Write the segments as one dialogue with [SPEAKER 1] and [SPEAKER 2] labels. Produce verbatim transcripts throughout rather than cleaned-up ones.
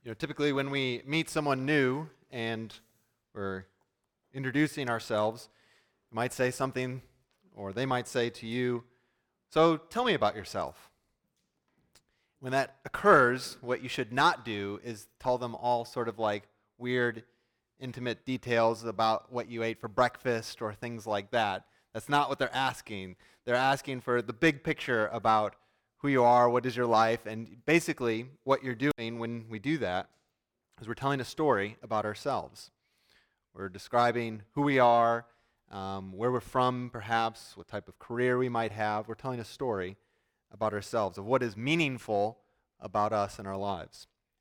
[SPEAKER 1] You know, typically when we meet someone new and we're introducing ourselves, we might say something, or they might say to you, "So tell me about yourself." When that occurs, what you should not do is tell them all sort of like weird, intimate details about what you ate for breakfast or things like that. That's not what they're asking. They're asking for the big picture about who you are, what is your life, and basically what you're doing when we do that is we're telling a story about ourselves. We're describing who we are, um, where we're from perhaps, what type of career we might have. We're telling a story about ourselves, of what is meaningful about us in our lives.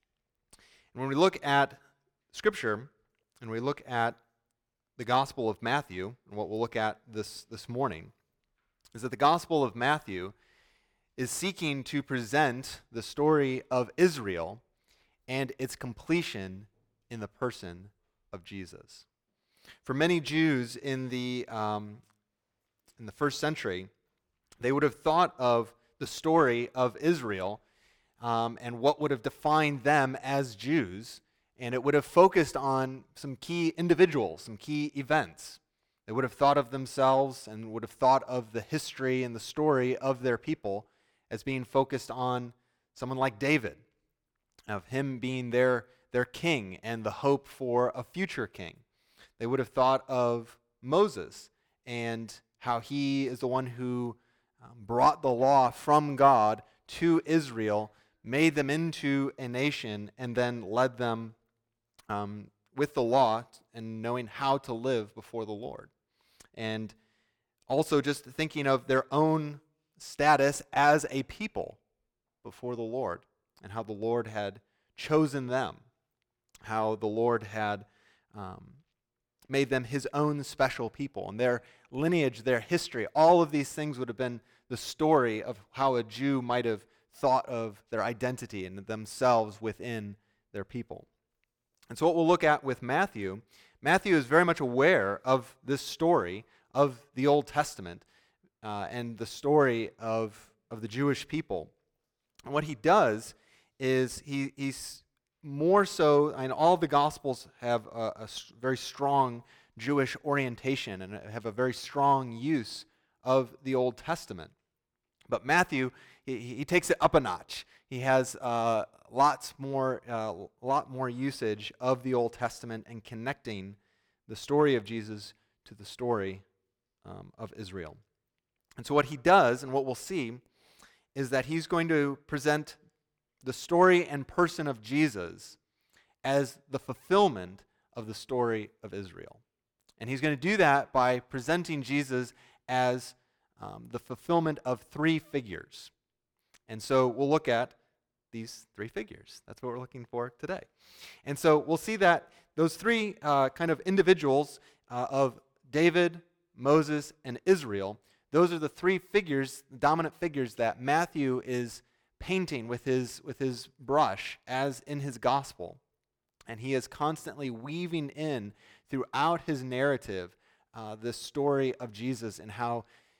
[SPEAKER 1] And when we look at Scripture, and we look at the Gospel of Matthew, and what we'll look at this, this morning, is that the Gospel of Matthew is seeking to present the story of Israel and its completion in the person of Jesus. For many Jews in the um, in the first century, they would have thought of the story of Israel um, and what would have defined them as Jews, and it would have focused on some key individuals, some key events. They would have thought of themselves and would have thought of the history and the story of their people as being focused on someone like David, of him being their, their king and the hope for a future king. They would have thought of Moses and how he is the one who um, brought the law from God to Israel, made them into a nation, and then led them um, with the law and knowing how to live before the Lord. And also just thinking of their own status as a people before the Lord and how the Lord had chosen them, how the Lord had um, made them his own special people, and their lineage, their history, all of these things would have been the story of how a Jew might have thought of their identity and themselves within their people. And so what we'll look at with Matthew, Matthew is very much aware of this story of the Old Testament uh, and the story of, of the Jewish people. And what he does is he, he's more so, and all the Gospels have a, a very strong Jewish orientation and have a very strong use of the Old Testament. But Matthew, he, he takes it up a notch. He has uh, lots more, uh, lot more usage of the Old Testament and connecting the story of Jesus to the story um, of Israel. And so what he does, and what we'll see, is that he's going to present the story and person of Jesus as the fulfillment of the story of Israel. And he's going to do that by presenting Jesus as um, the fulfillment of three figures. And so we'll look at these three figures. That's what we're looking for today. And so we'll see that those three uh, kind of individuals uh, of David, Moses, and Israel, those are the three figures, dominant figures that Matthew is painting with his, with his brush as in his gospel. And he is constantly weaving in throughout his narrative uh, the story of Jesus and how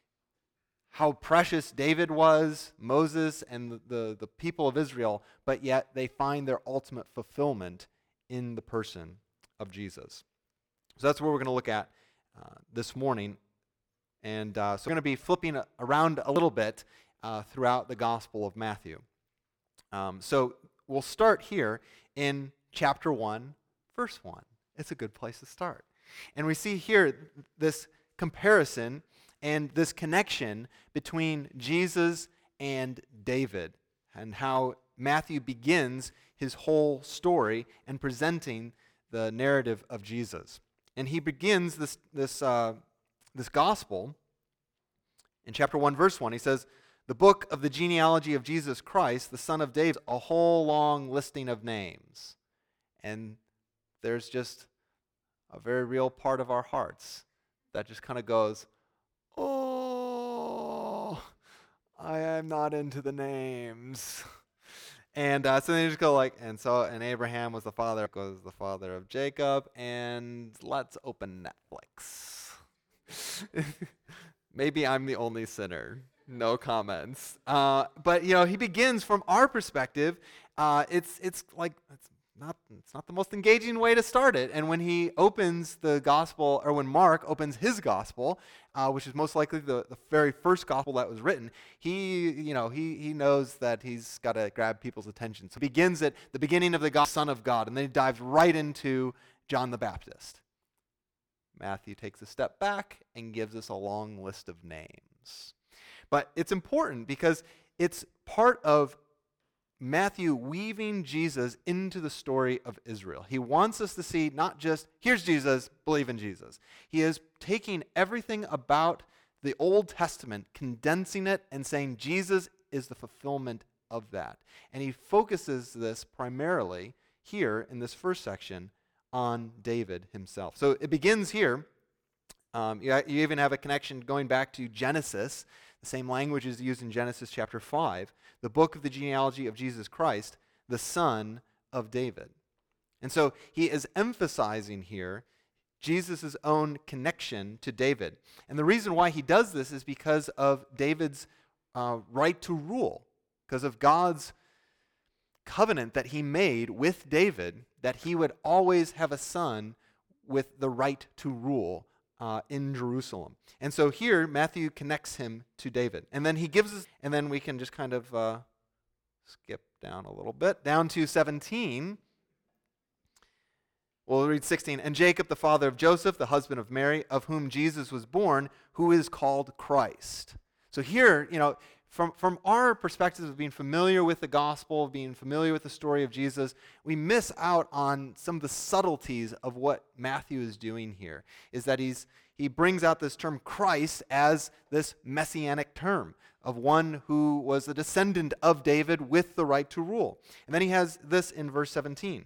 [SPEAKER 1] how precious David was, Moses, and the, the, the people of Israel, but yet they find their ultimate fulfillment in the person of Jesus. So that's what we're going to look at uh, this morning. And uh, so we're going to be flipping around a little bit uh, throughout the Gospel of Matthew. Um, so we'll start here in chapter one, verse one. It's a good place to start. And we see here this comparison and this connection between Jesus and David, and how Matthew begins his whole story and presenting the narrative of Jesus. And he begins this this uh, this gospel in chapter one, verse one. He says, "The book of the genealogy of Jesus Christ, the son of David," a whole long listing of names. And there's just a very real part of our hearts that just kind of goes, "Oh, I am not into the names." And uh, so they just go like, and so, and Abraham was the father, was the father of Jacob, and let's open Netflix. Maybe I'm the only sinner. No comments. Uh, but, you know, he begins from our perspective. Uh, it's it's like, it's not, it's not the most engaging way to start it. And when he opens the gospel, or when Mark opens his gospel, uh, which is most likely the, the very first gospel that was written, he, you know, he, he knows that he's got to grab people's attention. So he begins at the beginning of the gospel, Son of God, and then he dives right into John the Baptist. Matthew takes a step back and gives us a long list of names. But it's important because it's part of Matthew weaving Jesus into the story of Israel. He wants us to see not just, here's Jesus, believe in Jesus. He is taking everything about the Old Testament, condensing it, and saying Jesus is the fulfillment of that. And he focuses this primarily here in this first section on David himself. So it begins here. Um, you, you even have a connection going back to Genesis. The same language is used in Genesis chapter five, the book of the genealogy of Jesus Christ, the son of David. And so he is emphasizing here Jesus' own connection to David. And the reason why he does this is because of David's uh, right to rule, because of God's covenant that he made with David, that he would always have a son with the right to rule Uh, in Jerusalem. And so here, Matthew connects him to David. And then he gives us, and then we can just kind of uh, skip down a little bit, down to seventeen. We'll read sixteen. And Jacob, the father of Joseph, the husband of Mary, of whom Jesus was born, who is called Christ. So here, you know, From, from our perspective of being familiar with the gospel, of being familiar with the story of Jesus, we miss out on some of the subtleties of what Matthew is doing here, is that he's he brings out this term Christ as this messianic term of one who was a descendant of David with the right to rule. And then he has this in verse seventeen.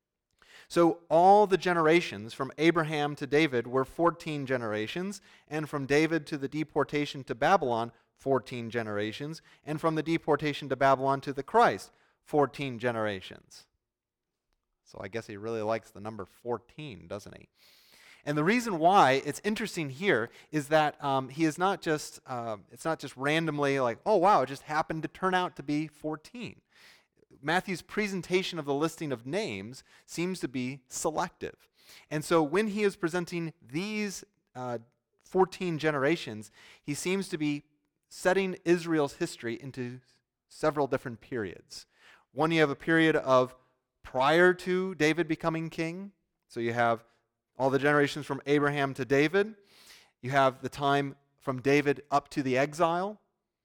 [SPEAKER 1] So all the generations from Abraham to David were fourteen generations, and from David to the deportation to Babylon, fourteen generations, and from the deportation to Babylon to the Christ, fourteen generations. So I guess he really likes the number fourteen, doesn't he? And the reason why it's interesting here is that um, he is not just, uh, it's not just randomly like, oh wow, it just happened to turn out to be fourteen. Matthew's presentation of the listing of names seems to be selective. And so when he is presenting these uh, fourteen generations, he seems to be setting Israel's history into several different periods. One, you have a period of prior to David becoming king. So you have all the generations from Abraham to David. You have the time from David up to the exile,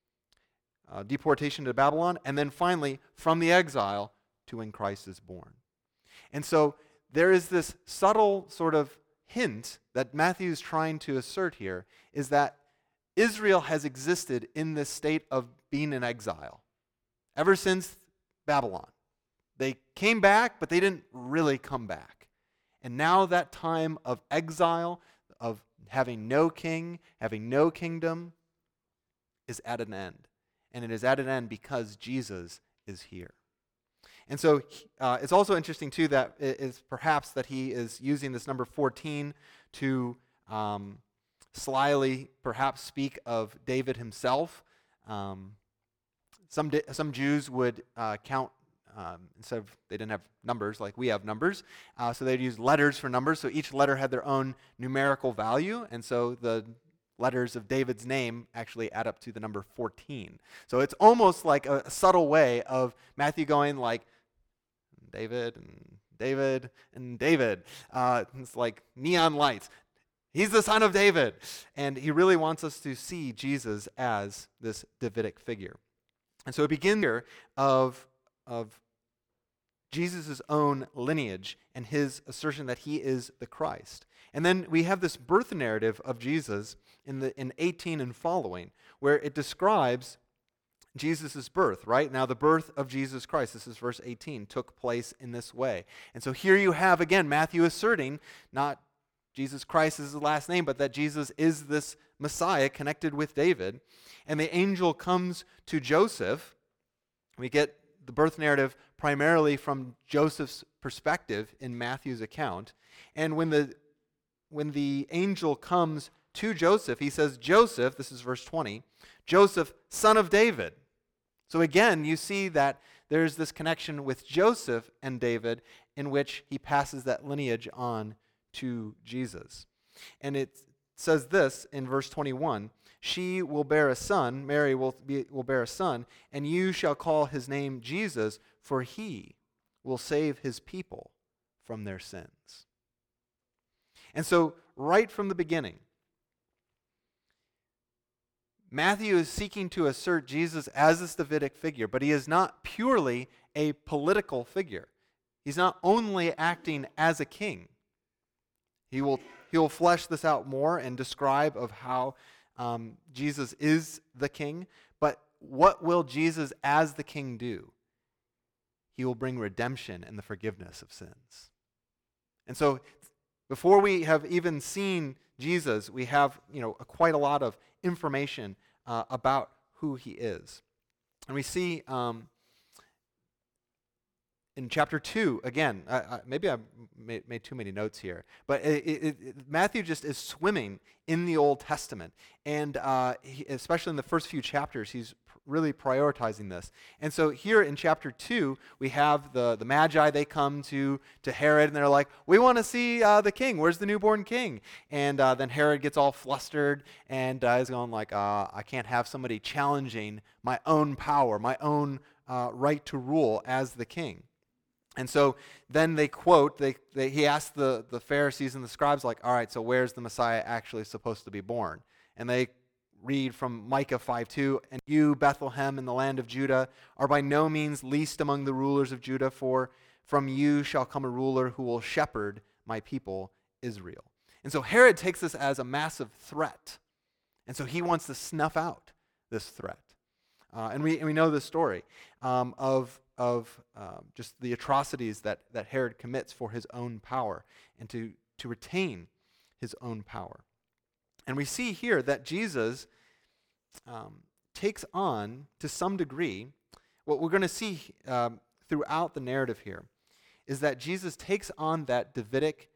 [SPEAKER 1] uh, deportation to Babylon, and then finally from the exile to when Christ is born. And so there is this subtle sort of hint that Matthew is trying to assert here, is that Israel has existed in this state of being in exile ever since Babylon. They came back, but they didn't really come back. And now that time of exile, of having no king, having no kingdom, is at an end. And it is at an end because Jesus is here. And so uh, it's also interesting, too, that it is perhaps that he is using this number fourteen to um, slyly perhaps speak of David himself. Um, some some Jews would uh, count, um, instead of, they didn't have numbers like we have numbers, uh, so they'd use letters for numbers, so each letter had their own numerical value, and so the letters of David's name actually add up to the number fourteen. So it's almost like a, a subtle way of Matthew going like, David and David and David. Uh, it's like neon lights. He's the son of David. And he really wants us to see Jesus as this Davidic figure. And so it begins here of, of Jesus' own lineage and his assertion that he is the Christ. And then we have this birth narrative of Jesus in the in eighteen and following, where it describes Jesus' birth, right? Now the birth of Jesus Christ, this is verse eighteen, took place in this way. And so here you have, again, Matthew asserting not Jesus Christ is his last name, but that Jesus is this Messiah connected with David. And the angel comes to Joseph. We get the birth narrative primarily from Joseph's perspective in Matthew's account. And when the when the angel comes to Joseph, he says, Joseph, this is verse twenty, Joseph, son of David. So again, you see that there's this connection with Joseph and David in which he passes that lineage on to Jesus. And it says this in verse twenty-one, she will bear a son, Mary will, be, will bear a son, and you shall call his name Jesus, for he will save his people from their sins. And so, right from the beginning, Matthew is seeking to assert Jesus as this Davidic figure, but he is not purely a political figure. He's not only acting as a king. He will, he will flesh this out more and describe of how um, Jesus is the king, but what will Jesus as the king do? He will bring redemption and the forgiveness of sins. And so, before we have even seen Jesus, we have, you know, quite a lot of information uh, about who he is. And we see um, in chapter two, again, I, I, maybe I made, made too many notes here, but it, it, it, Matthew just is swimming in the Old Testament. And uh, he, especially in the first few chapters, he's really prioritizing this. And so here in chapter two, we have the, the Magi, they come to, to Herod, and they're like, we want to see uh, the king. Where's the newborn king? And uh, then Herod gets all flustered and uh, is going like, uh, I can't have somebody challenging my own power, my own uh, right to rule as the king. And so then they quote, they, they, he asked the, the Pharisees and the scribes, like, all right, so where's the Messiah actually supposed to be born? And they read from Micah five two, and you, Bethlehem, in the land of Judah, are by no means least among the rulers of Judah, for from you shall come a ruler who will shepherd my people Israel. And so Herod takes this as a massive threat. And so he wants to snuff out this threat. Uh, and, we, and we know the story um, of, of uh, just the atrocities that, that Herod commits for his own power and to, to retain his own power. And we see here that Jesus um, takes on, to some degree, what we're going to see um, throughout the narrative here is that Jesus takes on that Davidic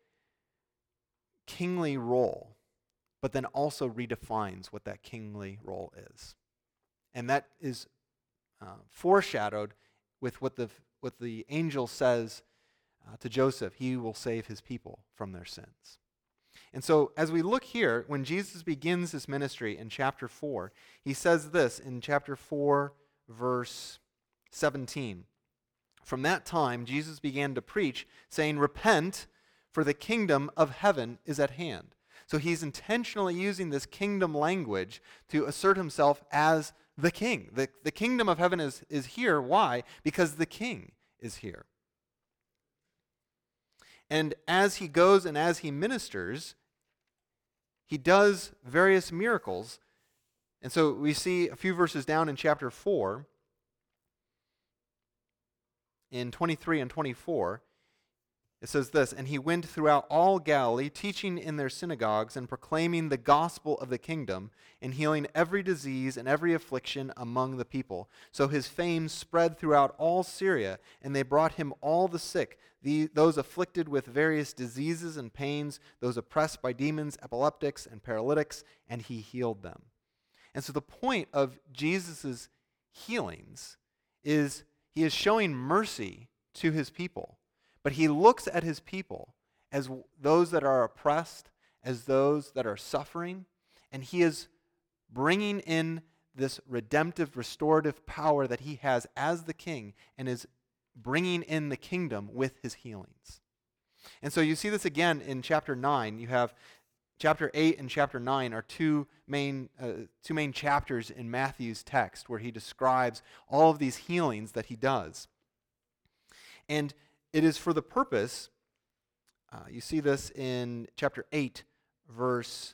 [SPEAKER 1] kingly role, but then also redefines what that kingly role is. And that is uh, foreshadowed with what the, what the angel says uh, to Joseph. He will save his people from their sins. And so as we look here, when Jesus begins his ministry in chapter four, he says this in chapter four, verse seventeen. From that time, Jesus began to preach, saying, repent, for the kingdom of heaven is at hand. So he's intentionally using this kingdom language to assert himself as the king. The, the kingdom of heaven is, is here. Why? Because the king is here. And as he goes and as he ministers, he does various miracles. And so we see a few verses down in chapter four, in twenty-three and twenty-four, it says this, and he went throughout all Galilee, teaching in their synagogues and proclaiming the gospel of the kingdom and healing every disease and every affliction among the people. So his fame spread throughout all Syria, and they brought him all the sick, the, those afflicted with various diseases and pains, those oppressed by demons, epileptics, and paralytics, and he healed them. And so the point of Jesus' healings is he is showing mercy to his people. But he looks at his people as those that are oppressed, as those that are suffering, and he is bringing in this redemptive, restorative power that he has as the king and is bringing in the kingdom with his healings. And so you see this again in chapter nine. You have chapter eight and chapter nine are two main, uh, two main chapters in Matthew's text where he describes all of these healings that he does. And it is for the purpose, uh, you see this in chapter eight, verse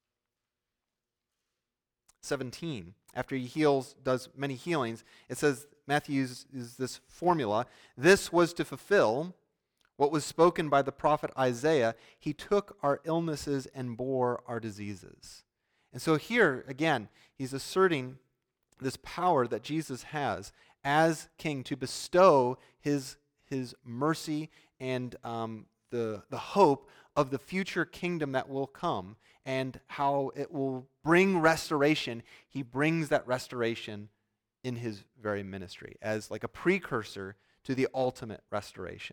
[SPEAKER 1] seventeen. After he heals, does many healings, it says, Matthew uses this formula. This was to fulfill what was spoken by the prophet Isaiah. He took our illnesses and bore our diseases. And so here, again, he's asserting this power that Jesus has as king to bestow his his mercy and um, the, the hope of the future kingdom that will come and how it will bring restoration. He brings that restoration in his very ministry, as like a precursor to the ultimate restoration.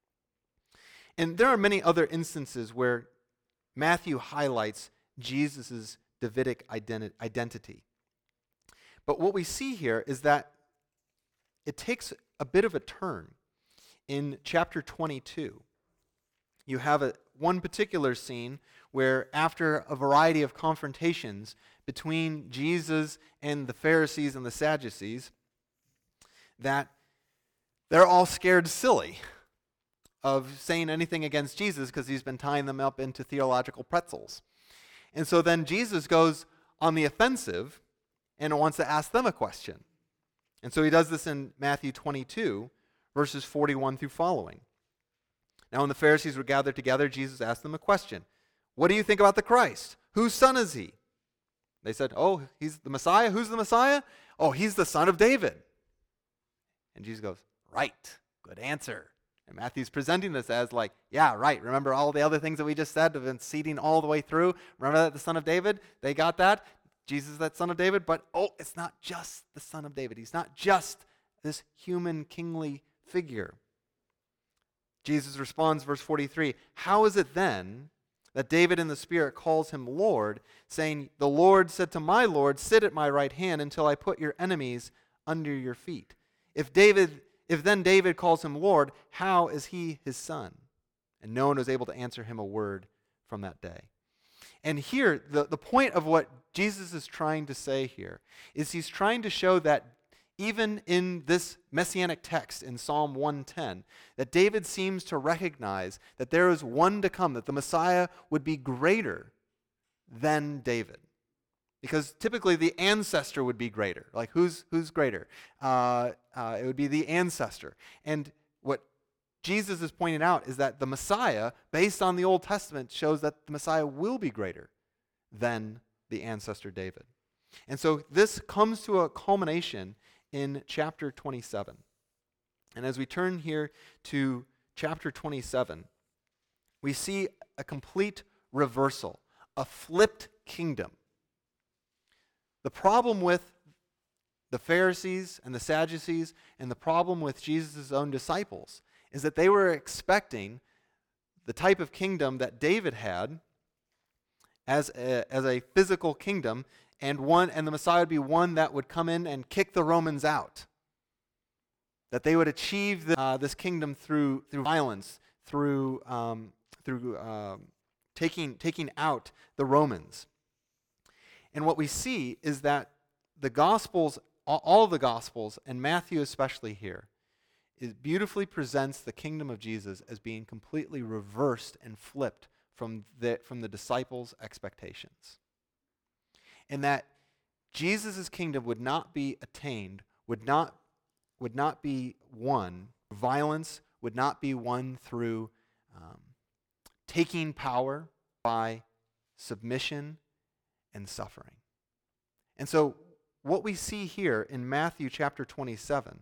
[SPEAKER 1] And there are many other instances where Matthew highlights Jesus' Davidic identi- identity. But what we see here is that it takes a bit of a turn. In chapter twenty-two, you have a, one particular scene where, after a variety of confrontations between Jesus and the Pharisees and the Sadducees, that they're all scared silly of saying anything against Jesus because he's been tying them up into theological pretzels. And so then Jesus goes on the offensive and wants to ask them a question. And so he does this in Matthew twenty-two, verses forty-one through following. Now when the Pharisees were gathered together, Jesus asked them a question. What do you think about the Christ? Whose son is he? They said, oh, he's the Messiah. Who's the Messiah? Oh, he's the son of David. And Jesus goes, right, good answer. And Matthew's presenting this as like, yeah, right. Remember all the other things that we just said have been seeding all the way through? Remember that the son of David? They got that? Jesus is that son of David? But, oh, it's not just the son of David. He's not just this human kingly figure. Jesus responds, verse forty-three, how is it then that David in the Spirit calls him Lord, saying, the Lord said to my Lord, sit at my right hand until I put your enemies under your feet. If David, if then David calls him Lord, how is he his son? And no one was able to answer him a word from that day. And here, the, the point of what Jesus is trying to say here is he's trying to show that even in this messianic text in Psalm one ten, that David seems to recognize that there is one to come, that the Messiah would be greater than David. Because typically the ancestor would be greater. Like who's who's greater? Uh, uh, it would be the ancestor. And what Jesus is pointing out is that the Messiah, based on the Old Testament, shows that the Messiah will be greater than the ancestor David. And so this comes to a culmination in chapter twenty-seven. And as we turn here to chapter twenty-seven, we see a complete reversal, a flipped kingdom. The problem with the Pharisees and the Sadducees and the problem with Jesus' own disciples is that they were expecting the type of kingdom that David had as a, as a physical kingdom, and one and the Messiah would be one that would come in and kick the Romans out. That they would achieve the, uh, this kingdom through through violence, through um, through uh, taking taking out the Romans. And what we see is that the Gospels, all of the Gospels, and Matthew especially here, is beautifully presents the kingdom of Jesus as being completely reversed and flipped from the, from the disciples' expectations. And that Jesus' kingdom would not be attained, would not, would not be won, violence would not be won through um, taking power by submission and suffering. And so what we see here in Matthew chapter twenty-seven,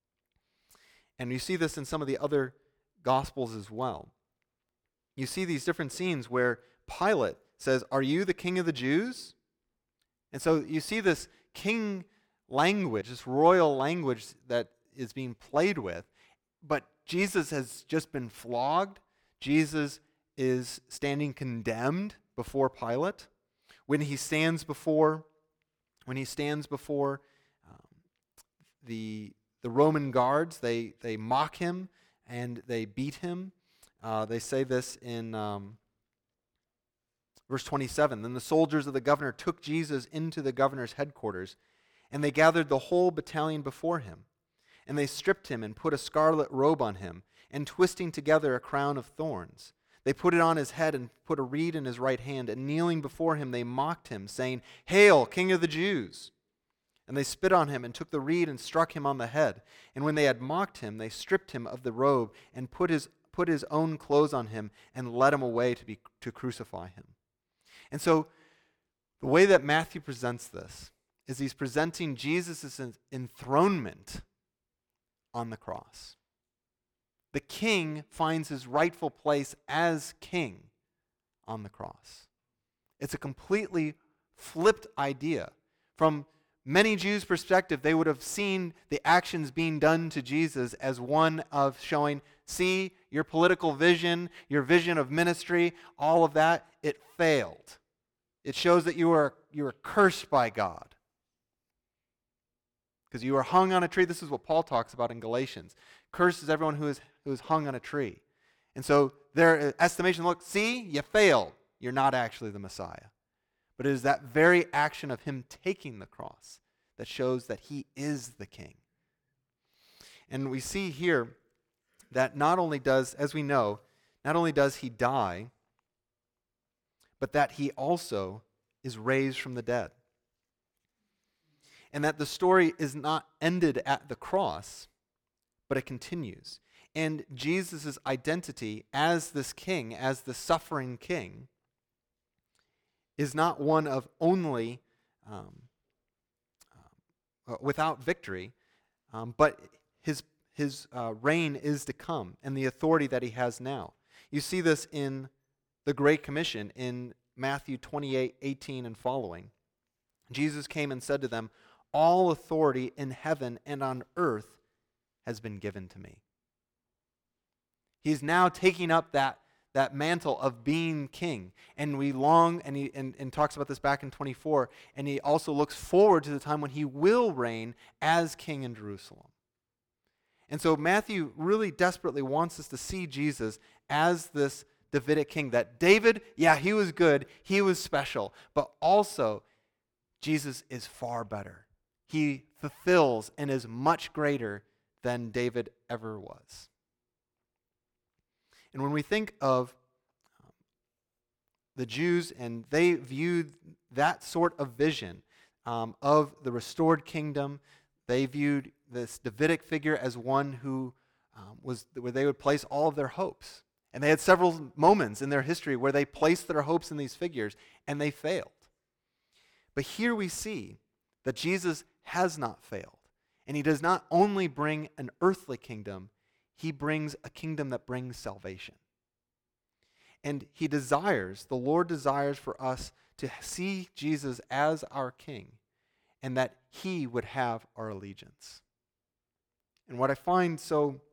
[SPEAKER 1] and you see this in some of the other Gospels as well, you see these different scenes where Pilate says, "Are you the king of the Jews?" And so you see this king language, this royal language that is being played with, but Jesus has just been flogged. Jesus is standing condemned before Pilate. When he stands before, when he stands before um, the the Roman guards, they they mock him and they beat him. Uh, they say this in um, verse twenty-seven. Then the soldiers of the governor took Jesus into the governor's headquarters, and they gathered the whole battalion before him. And they stripped him and put a scarlet robe on him, and twisting together a crown of thorns. They put it on his head and put a reed in his right hand, and kneeling before him, they mocked him, saying, "Hail, King of the Jews!" And they spit on him and took the reed and struck him on the head. And when they had mocked him, they stripped him of the robe and put his put his own clothes on him and led him away to be to crucify him. And so the way that Matthew presents this is he's presenting Jesus' enthronement on the cross. The king finds his rightful place as king on the cross. It's a completely flipped idea from many Jews' perspective, they would have seen the actions being done to Jesus as one of showing, see, your political vision, your vision of ministry, all of that, it failed. It shows that you are, you are cursed by God. Because you are hung on a tree. This is what Paul talks about in Galatians. Cursed is everyone who is, who is hung on a tree. And so their estimation, look, see, you failed. You're not actually the Messiah. But it is that very action of him taking the cross that shows that he is the king. And we see here that not only does, as we know, not only does he die, but that he also is raised from the dead. And that the story is not ended at the cross, but it continues. And Jesus' identity as this king, as the suffering king, is not one of only um, uh, without victory, um, but his, his uh, reign is to come and the authority that he has now. You see this in the Great Commission in Matthew twenty-eight, eighteen and following. Jesus came and said to them, all authority in heaven and on earth has been given to me. He's now taking up that, that mantle of being king. And we long, and he and, and talks about this back in twenty-four, and he also looks forward to the time when he will reign as king in Jerusalem. And so Matthew really desperately wants us to see Jesus as this Davidic king. That David, yeah, he was good, he was special, but also Jesus is far better. He fulfills and is much greater than David ever was. And when we think of um, the Jews, and they viewed that sort of vision um, of the restored kingdom, they viewed this Davidic figure as one who um, was where they would place all of their hopes. And they had several moments in their history where they placed their hopes in these figures, and they failed. But here we see that Jesus has not failed. And he does not only bring an earthly kingdom, he brings a kingdom that brings salvation. And he desires, the Lord desires for us to see Jesus as our king, and that he would have our allegiance. And what I find so um,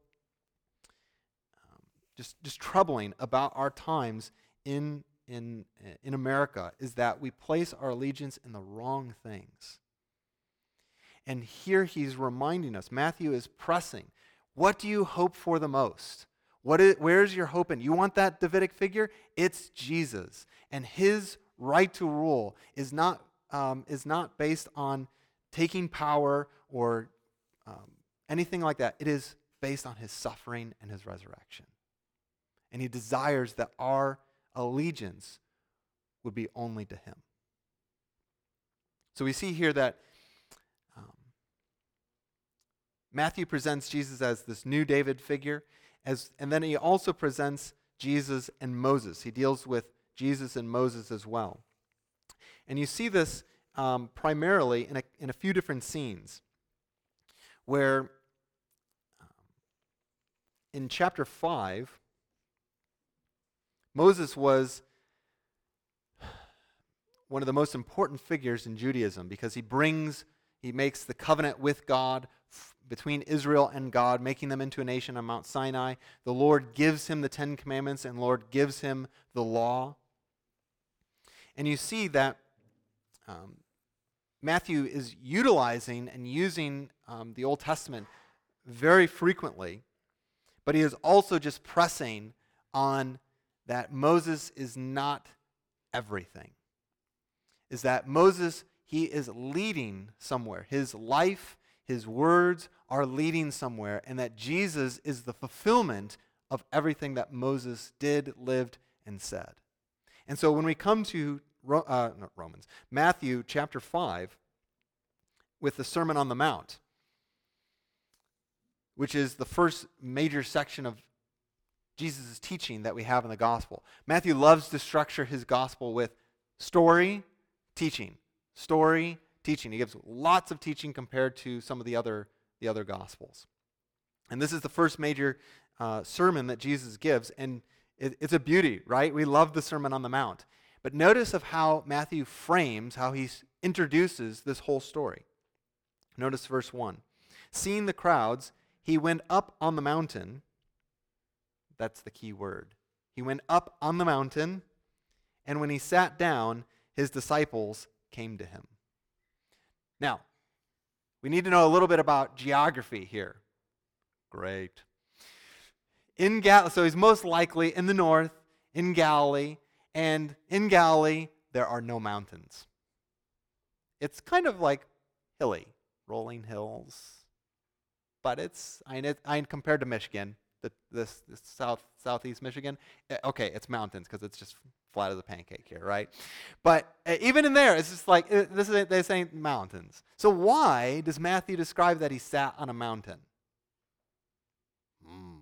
[SPEAKER 1] just, just troubling about our times in, in, in America is that we place our allegiance in the wrong things. And here he's reminding us, Matthew is pressing, what do you hope for the most? What is, where's your hope in? You want that Davidic figure? It's Jesus. And his right to rule is not, um, is not based on taking power or um, anything like that. It is based on his suffering and his resurrection. And he desires that our allegiance would be only to him. So we see here that um, Matthew presents Jesus as this new David figure, as, and then he also presents Jesus and Moses. He deals with Jesus and Moses as well. And you see this um, primarily in a, in a few different scenes, where um, in chapter five, Moses was one of the most important figures in Judaism because he brings, he makes the covenant with God f- between Israel and God, making them into a nation on Mount Sinai. The Lord gives him the Ten Commandments, and the Lord gives him the law. And you see that um, Matthew is utilizing and using um, the Old Testament very frequently, but he is also just pressing on that Moses is not everything. Is that Moses, he is leading somewhere. His life, his words are leading somewhere, and that Jesus is the fulfillment of everything that Moses did, lived, and said. And so when we come to uh, not Romans, Matthew chapter five, with the Sermon on the Mount, which is the first major section of Jesus' teaching that we have in the gospel. Matthew loves to structure his gospel with story, teaching, story, teaching. He gives lots of teaching compared to some of the other, the other gospels. And this is the first major uh, sermon that Jesus gives, and it, it's a beauty, right? We love the Sermon on the Mount. But notice of how Matthew frames, how he introduces this whole story. Notice verse one. Seeing the crowds, he went up on the mountain. That's the key word. He went up on the mountain, and when he sat down, his disciples came to him. Now, we need to know a little bit about geography here. Great. In Gal- so he's most likely in the north, in Galilee, and in Galilee, there are no mountains. It's kind of like hilly, rolling hills. But it's, I mean, it, I mean compared to Michigan, the, this, this south southeast Michigan, okay, it's mountains because it's just flat as a pancake here, right? But uh, even in there, it's just like, uh, this is they're saying mountains. So why does Matthew describe that he sat on a mountain? Hmm.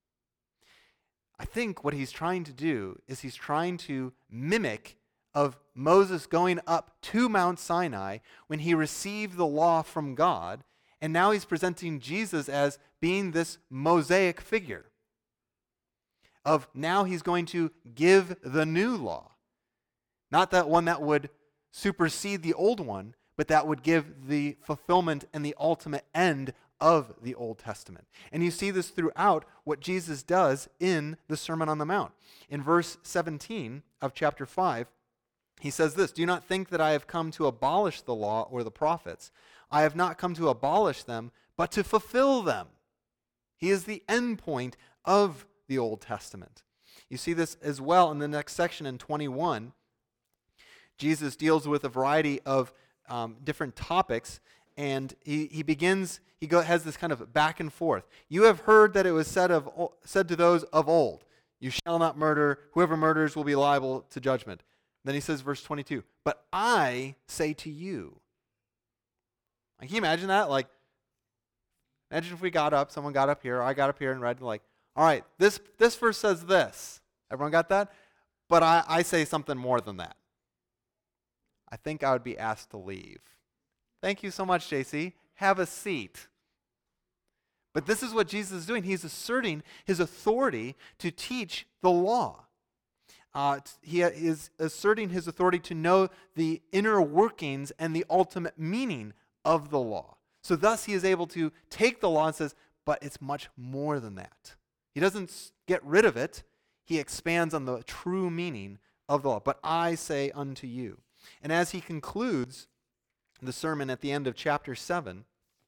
[SPEAKER 1] I think what he's trying to do is he's trying to mimic of Moses going up to Mount Sinai when he received the law from God, and now he's presenting Jesus as being this Mosaic figure of now he's going to give the new law. Not that one that would supersede the old one, but that would give the fulfillment and the ultimate end of the Old Testament. And you see this throughout what Jesus does in the Sermon on the Mount. In verse seventeen of chapter five, he says this, "Do not think that I have come to abolish the law or the prophets. I have not come to abolish them, but to fulfill them." He is the end point of the Old Testament. You see this as well in the next section in twenty-one. Jesus deals with a variety of um, different topics, and he, he begins, he go, has this kind of back and forth. "You have heard that it was said of said to those of old, 'You shall not murder. Whoever murders will be liable to judgment.'" Then he says, verse twenty-two, "But I say to you." Can you imagine that? Like, imagine if we got up, someone got up here, I got up here and read, like, all right, this, this verse says this. Everyone got that? But I, I say something more than that. I think I would be asked to leave. Thank you so much, J C. Have a seat. But this is what Jesus is doing. He's asserting his authority to teach the law. Uh, he is asserting his authority to know the inner workings and the ultimate meaning of the law. So thus he is able to take the law and says, but it's much more than that. He doesn't get rid of it. He expands on the true meaning of the law. "But I say unto you." And as he concludes the sermon at the end of chapter seven,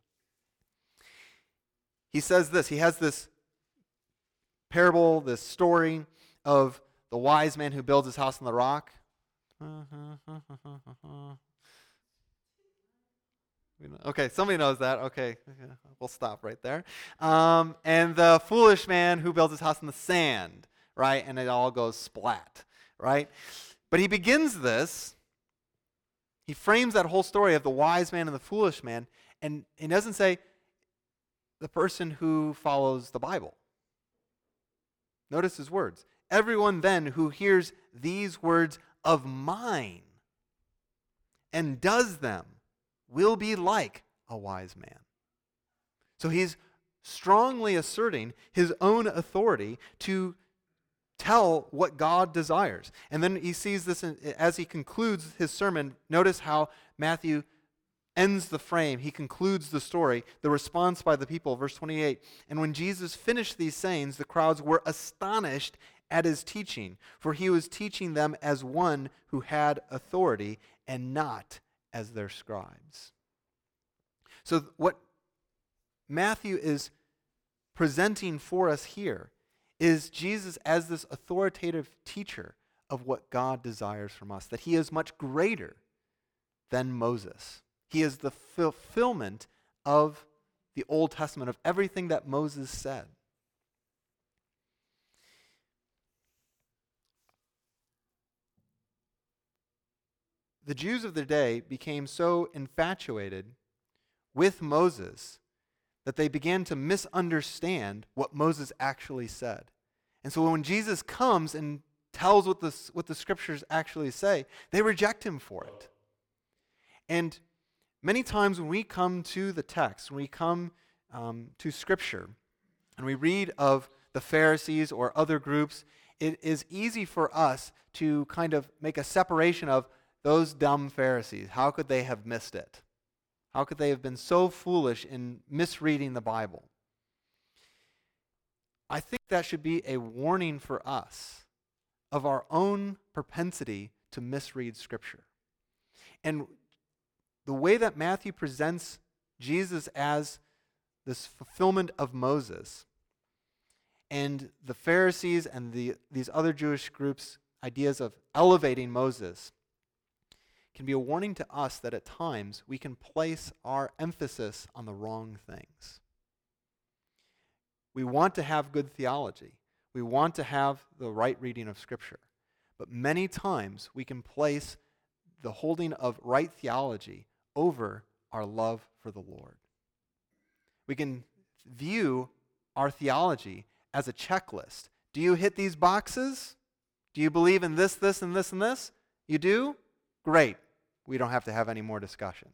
[SPEAKER 1] he says this. He has this parable, this story of the wise man who builds his house on the rock. Okay, somebody knows that. Okay, we'll stop right there. Um, and the foolish man who builds his house in the sand, right? And it all goes splat, right? But he begins this, he frames that whole story of the wise man and the foolish man, and he doesn't say the person who follows the Bible. Notice his words. "Everyone then who hears these words of mine and does them will be like a wise man." So he's strongly asserting his own authority to tell what God desires. And then he sees this in, as he concludes his sermon. Notice how Matthew ends the frame. He concludes the story, the response by the people, verse twenty-eight. "And when Jesus finished these sayings, the crowds were astonished at his teaching, for he was teaching them as one who had authority and not as their scribes." So what Matthew is presenting for us here is Jesus as this authoritative teacher of what God desires from us, that he is much greater than Moses. He is the fulfillment of the Old Testament, of everything that Moses said. The Jews of the day became so infatuated with Moses that they began to misunderstand what Moses actually said. And so when Jesus comes and tells what the, what the scriptures actually say, they reject him for it. And many times when we come to the text, when we come um, to scripture, and we read of the Pharisees or other groups, it is easy for us to kind of make a separation of those dumb Pharisees. How could they have missed it? How could they have been so foolish in misreading the Bible? I think that should be a warning for us of our own propensity to misread Scripture. And the way that Matthew presents Jesus as this fulfillment of Moses, and the Pharisees and the, these other Jewish groups' ideas of elevating Moses, can be a warning to us that at times we can place our emphasis on the wrong things. We want to have good theology. We want to have the right reading of Scripture. But many times we can place the holding of right theology over our love for the Lord. We can view our theology as a checklist. Do you hit these boxes? Do you believe in this, this, and this, and this? You do? Great. We don't have to have any more discussion.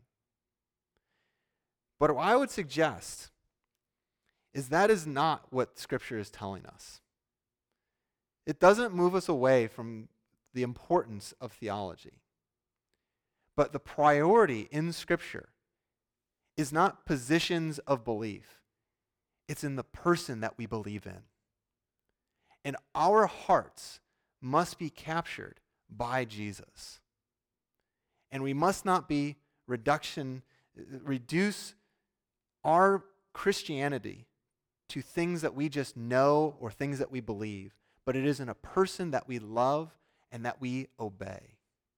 [SPEAKER 1] But what I would suggest is that is not what Scripture is telling us. It doesn't move us away from the importance of theology. But the priority in Scripture is not positions of belief. It's in the person that we believe in. And our hearts must be captured by Jesus. And we must not be reduction, reduce our Christianity to things that we just know or things that we believe, but it is in a person that we love and that we obey.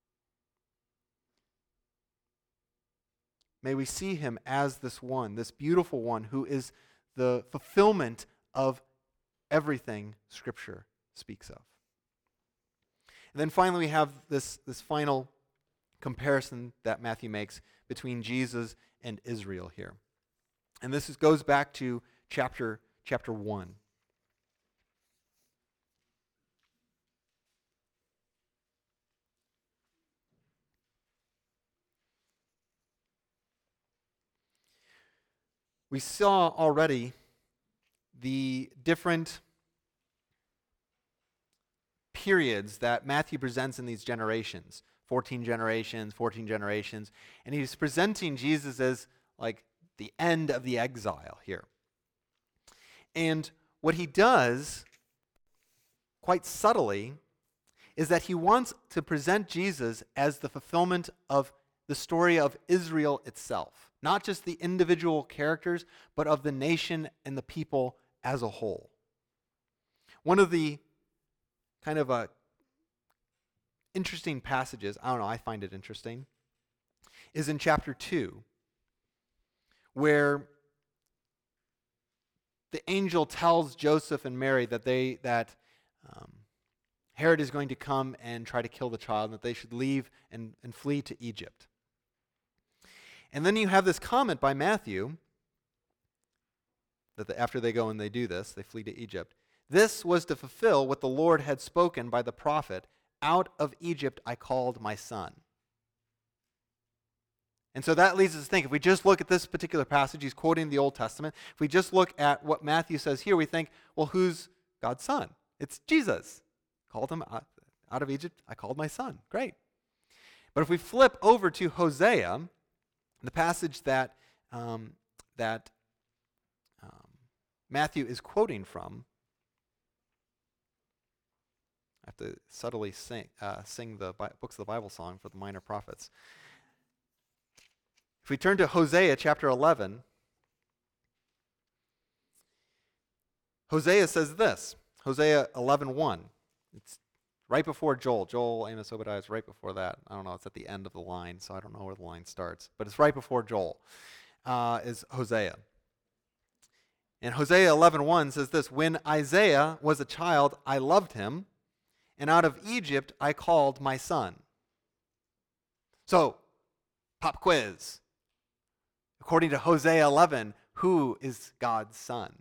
[SPEAKER 1] May we see him as this one, this beautiful one who is the fulfillment of everything Scripture speaks of. And then finally we have this, this final comparison that Matthew makes between Jesus and Israel here. And this is, goes back to chapter, chapter one. We saw already the different periods that Matthew presents in these generations. fourteen generations, fourteen generations. And he's presenting Jesus as like the end of the exile here. And what he does, quite subtly, is that he wants to present Jesus as the fulfillment of the story of Israel itself. Not just the individual characters, but of the nation and the people as a whole. One of the kind of a interesting passages, I don't know, I find it interesting, is in chapter two, where the angel tells Joseph and Mary that they that um, Herod is going to come and try to kill the child, and that they should leave and, and flee to Egypt. And then you have this comment by Matthew, that the, after they go and they do this, they flee to Egypt. This was to fulfill what the Lord had spoken by the prophet, "Out of Egypt I called my son." And so that leads us to think, if we just look at this particular passage, he's quoting the Old Testament. If we just look at what Matthew says here, we think, well, who's God's son? It's Jesus. Called him out, out of Egypt, I called my son. Great. But if we flip over to Hosea, the passage that um, that um, Matthew is quoting from, I have to subtly sing, uh, sing the Bi- Books of the Bible song for the minor prophets. If we turn to Hosea chapter eleven, Hosea says this, Hosea eleven one. It's right before Joel. Joel, Amos, Obadiah is right before that. I don't know, it's at the end of the line, so I don't know where the line starts. But it's right before Joel, uh, is Hosea. And Hosea eleven one says this, "When Isaiah was a child, I loved him, and out of Egypt I called my son." So, pop quiz. According to Hosea eleven, who is God's son?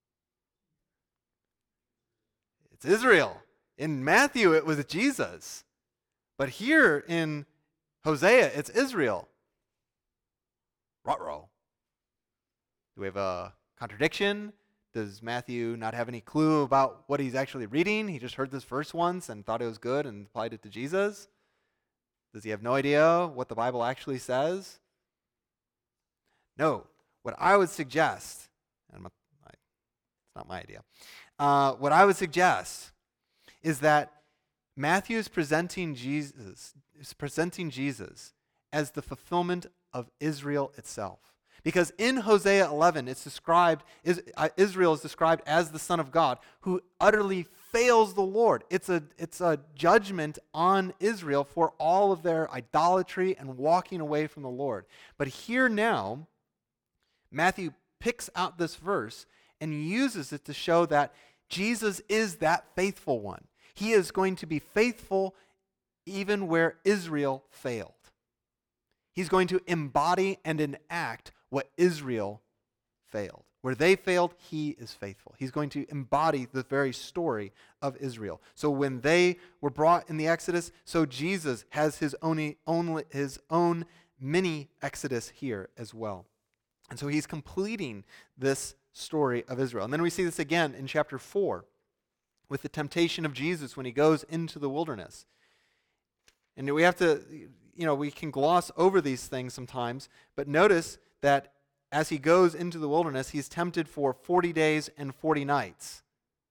[SPEAKER 1] It's Israel. In Matthew, it was Jesus. But here in Hosea, it's Israel. Ruh-roh. Do we have a contradiction? Does Matthew not have any clue about what he's actually reading? He just heard this verse once and thought it was good and applied it to Jesus? Does he have no idea what the Bible actually says? No, what I would suggest, and my, my, it's not my idea, uh, what I would suggest is that Matthew is presenting Jesus, is presenting Jesus as the fulfillment of Israel itself. Because in Hosea eleven, it's described, is, uh, Israel is described as the Son of God, who utterly fails the Lord. It's a, it's a judgment on Israel for all of their idolatry and walking away from the Lord. But here now, Matthew picks out this verse and uses it to show that Jesus is that faithful one. He is going to be faithful even where Israel failed. He's going to embody and enact what Israel failed. Where they failed, he is faithful. He's going to embody the very story of Israel. So when they were brought in the Exodus, so Jesus has his own, own, his own mini Exodus here as well. And so he's completing this story of Israel. And then we see this again in chapter four with the temptation of Jesus when he goes into the wilderness. And we have to, you know, we can gloss over these things sometimes, but notice that as he goes into the wilderness, he's tempted for forty days and forty nights.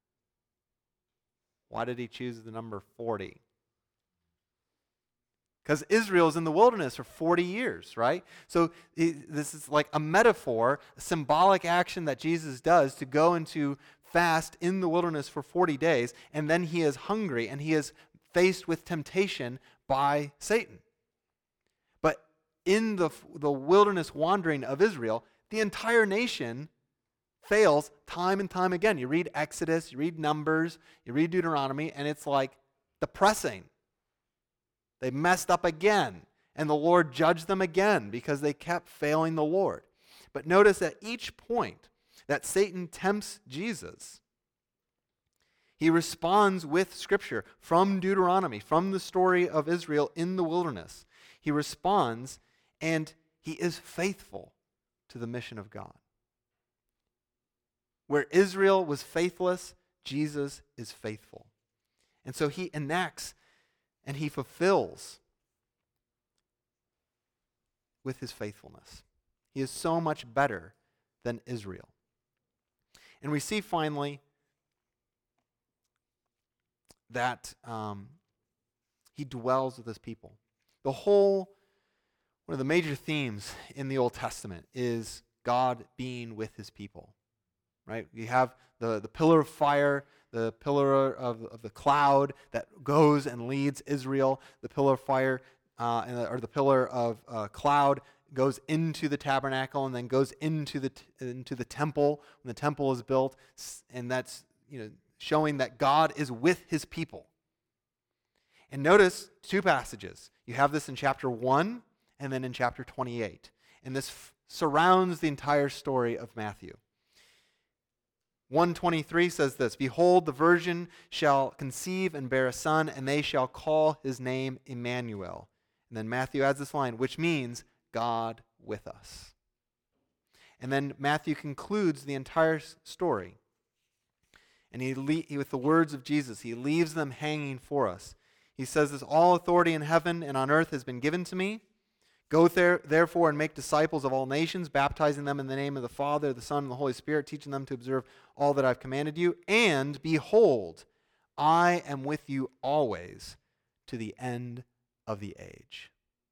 [SPEAKER 1] Why did he choose the number forty? Because Israel is in the wilderness for forty years, right? So this is like a metaphor, a symbolic action that Jesus does to go into fast in the wilderness for forty days, and then he is hungry and he is faced with temptation by Satan. But in the, the wilderness wandering of Israel, the entire nation fails time and time again. You read Exodus, you read Numbers, you read Deuteronomy, and it's like depressing. They messed up again, and the Lord judged them again because they kept failing the Lord. But notice at each point that Satan tempts Jesus, he responds with Scripture from Deuteronomy, from the story of Israel in the wilderness. He responds, and he is faithful to the mission of God. Where Israel was faithless, Jesus is faithful. And so he enacts and he fulfills with his faithfulness. He is so much better than Israel. And we see finally that um, he dwells with his people. The whole, one of the major themes in the Old Testament is God being with his people. Right? You have the, the pillar of fire, the pillar of, of the cloud that goes and leads Israel, the pillar of fire, uh, and the, or the pillar of uh, cloud goes into the tabernacle and then goes into the t- into the temple when the temple is built, and that's, you know, showing that God is with his people. And notice two passages. You have this in chapter one and then in chapter twenty-eight, and this f- surrounds the entire story of Matthew. one twenty-three says this, "Behold, the virgin shall conceive and bear a son, and they shall call his name Emmanuel." And then Matthew adds this line, which means God with us. And then Matthew concludes the entire story. And he, le- he with the words of Jesus, he leaves them hanging for us. He says this, "All authority in heaven and on earth has been given to me. Go there, therefore, and make disciples of all nations, baptizing them in the name of the Father, the Son, and the Holy Spirit, teaching them to observe all that I've commanded you. And behold, I am with you always to the end of the age."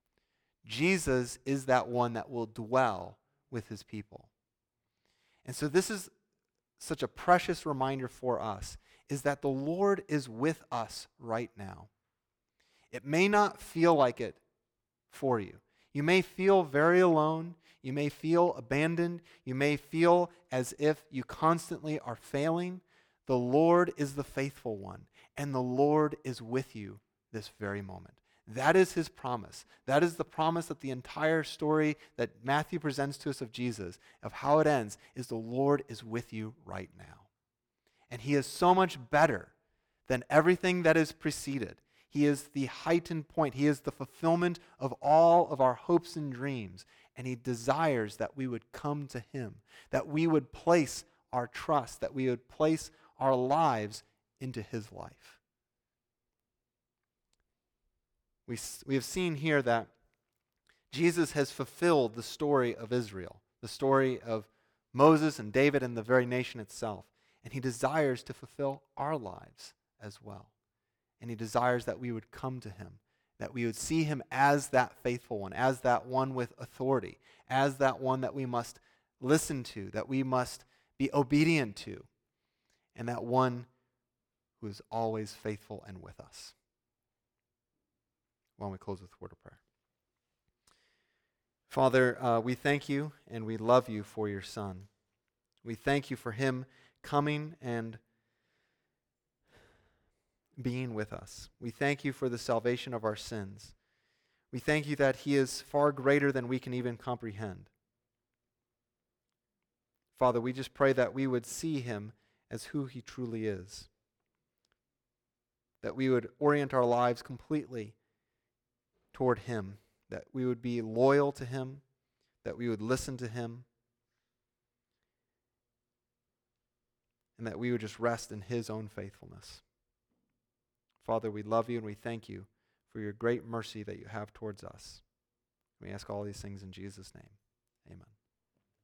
[SPEAKER 1] Jesus is that one that will dwell with his people. And so this is such a precious reminder for us, is that the Lord is with us right now. It may not feel like it for you. You may feel very alone. You may feel abandoned. You may feel as if you constantly are failing. The Lord is the faithful one, and the Lord is with you this very moment. That is his promise. That is the promise that the entire story that Matthew presents to us of Jesus, of how it ends, is the Lord is with you right now. And he is so much better than everything that is preceded. He is the heightened point. He is the fulfillment of all of our hopes and dreams. And he desires that we would come to him, that we would place our trust, that we would place our lives into his life. We, we have seen here that Jesus has fulfilled the story of Israel, the the story of Moses and David and the very nation itself. And he desires to fulfill our lives as well. And he desires that we would come to him, that we would see him as that faithful one, as that one with authority, as that one that we must listen to, that we must be obedient to, and that one who is always faithful and with us. Why don't we close with a word of prayer? Father, uh, we thank you and we love you for your Son. We thank you for him coming and being with us. We thank you for the salvation of our sins. We thank you that he is far greater than we can even comprehend. Father, we just pray that we would see him as who he truly is, that we would orient our lives completely toward him, that we would be loyal to him, that we would listen to him, and that we would just rest in his own faithfulness. Father, we love you and we thank you for your great mercy that you have towards us. We ask all these things in Jesus' name. Amen.